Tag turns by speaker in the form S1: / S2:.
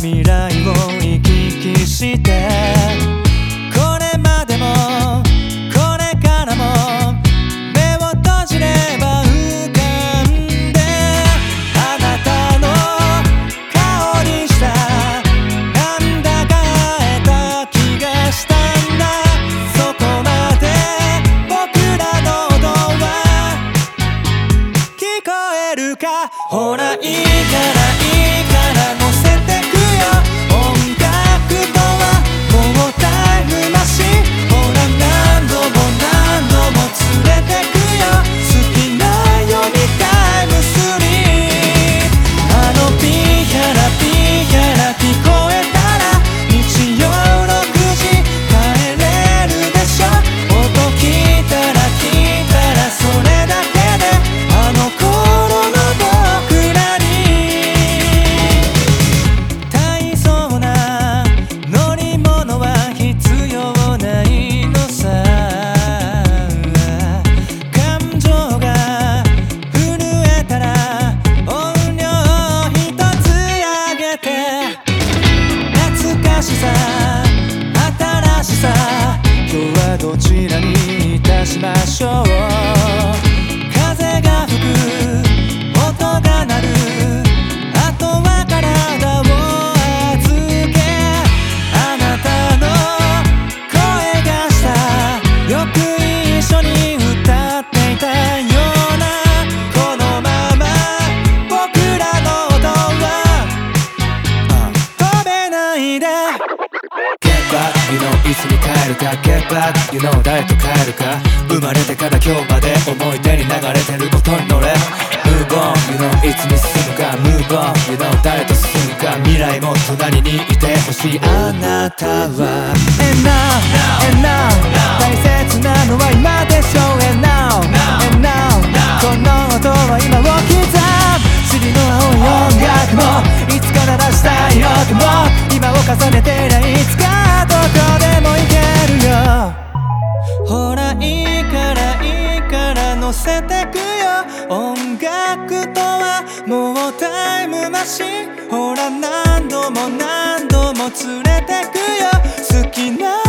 S1: 未来を行き来してこれまでもこれからも目を閉じれば浮かんであなたの顔にしたなんだか会えた気がしたんだそこまで僕らの音は聞こえるかほらいいからいいから乗せてくよ音楽とはもうタイムマシンほら何度も何度も連れてくよ好きなようにタイムスリーあのピーヒャラピーヒャラ聞こえたら日曜6時帰れるでしょ音聞いたらそれだけであの頃の僕らに大層な乗り物は必要ないのさ感情が震えたら音量一つ上げて懐かしさ新しさ今日はどちらにいたしましょう風が吹く音が鳴るあとは体を預けあなたの声がしたよく一緒に歌っていたようなこのまま僕らの音は飛べないでGet back, you know いつに帰るか Get back, you know 誰と帰るか生まれてから今日まで思い出に流れてる音に乗れ Move on, you know いつに進むか Move on, you know 誰と進むか未来も隣にいてほしいあなたは And now, and now 大切なのは今でしょ And now, and now この音は今を刻む尻の青い音楽もいつか鳴らしたい音も今を重ねてりゃいつかどこでも行けるよほらいいから乗せてくよ音楽とはもうタイムマシンほら何度も何度も連れてくよ好きな